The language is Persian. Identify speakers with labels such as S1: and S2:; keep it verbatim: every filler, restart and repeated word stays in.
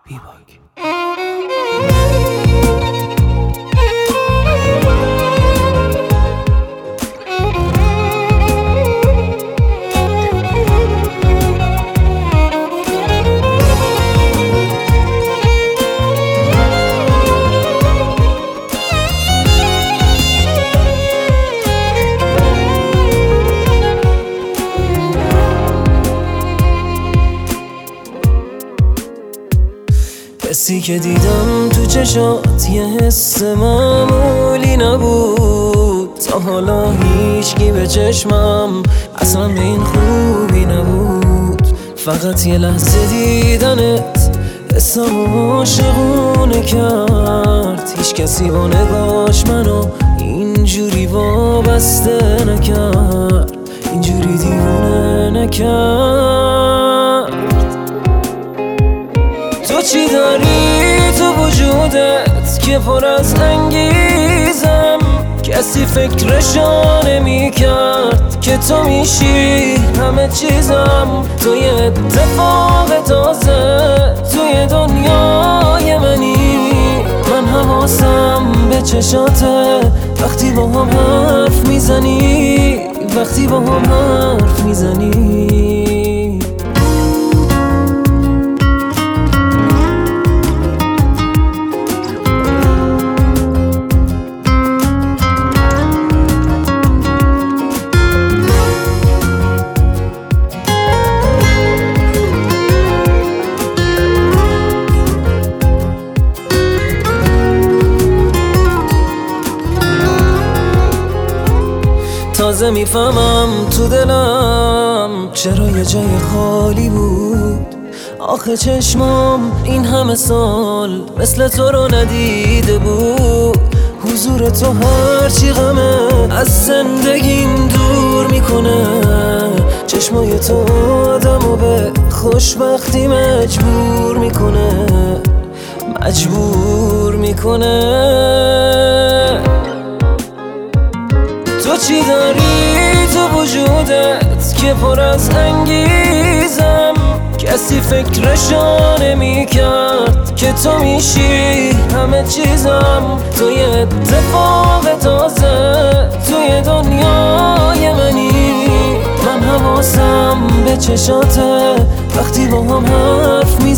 S1: بیباک. کسی که دیدم تو چشات یه حس معمولی نبود، تا حالا هیچکی به چشمم اصلا به این خوبی نبود. فقط یه لحظه دیدنت حسم عاشقونه کرد، هیچ کسی با نگاش منو اینجوری وابسته نکرد، اینجوری دیوونه نکرد. تو چی داری تو وجودت که پر از انگیزم، کسی فکرشو نمی کرد که تو میشی همه چیزم. تو یه اتفاق تازه توی دنیای منی، من حواسم به چشاته وقتی با هم حرف میزنی، وقتی با هم حرف میزنی. تازه میفهمم تو دلم چرا یه جای خالی بود. آخه چشمام این همه سال مثل تو رو ندیده بود. حضور تو هرچی غمه از زندگیم دور میکنه، چشمای تو آدمو به خوشبختی مجبور میکنه، مجبور میکنه. تو چی داری تو وجودت که پر از انگیزم، کسی فکرشو نمی کرد که تو میشی همه چیزم. تو یه اتفاق تازه توی دنیای منی، من حواسم به چشاته وقتی با هم حرف می